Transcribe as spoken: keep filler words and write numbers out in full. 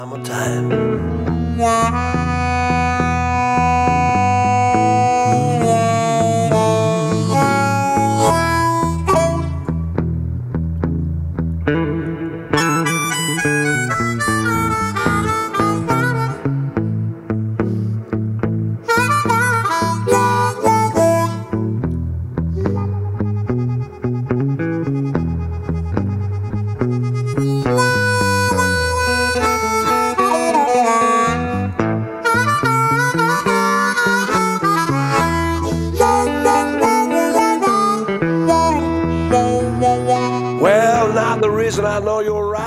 One more time. Well, now the reason I know you're right.